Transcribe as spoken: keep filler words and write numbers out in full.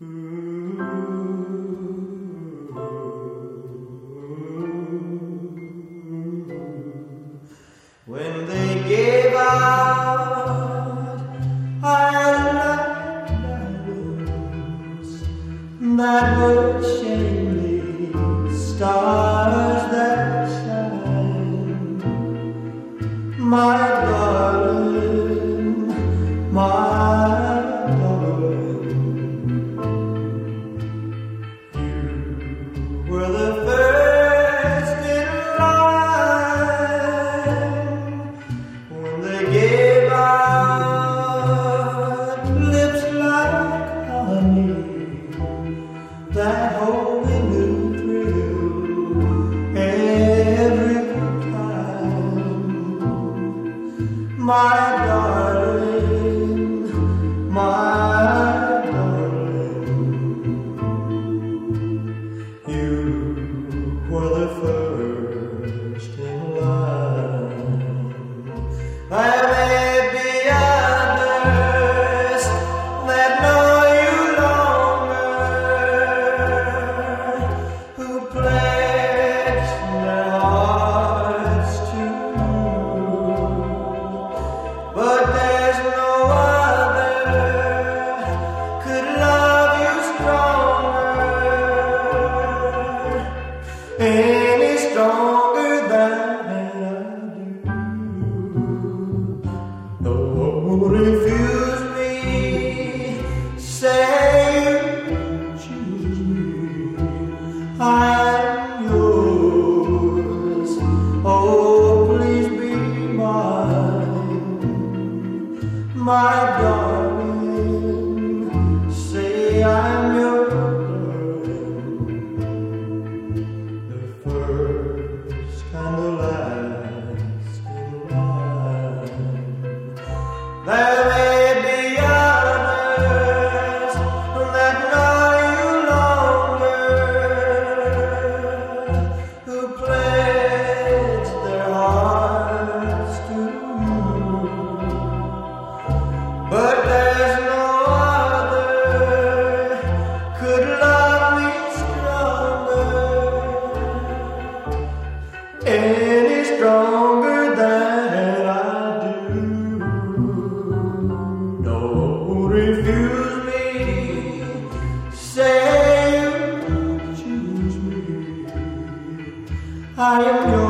When they gave out our lives that were shapely stars that shine, my darling, my darling, you were the first in line. When they gave out lips like honey that wholly new thrill every time, my darling, my darling, you were the first in line. There may be others that know you longer, who pledged their hearts to you, but there's no other could love you stronger, any stronger than I do. Don't refuse me, say you choose me, I'm yours, oh please be mine, my darling, say I'm your darling, the first and the last in line. There may be others that know you longer, who pledged their hearts to you, but there's no other could love me stronger, any stronger than I do. Don't refuse me, say you choose me, I am yours.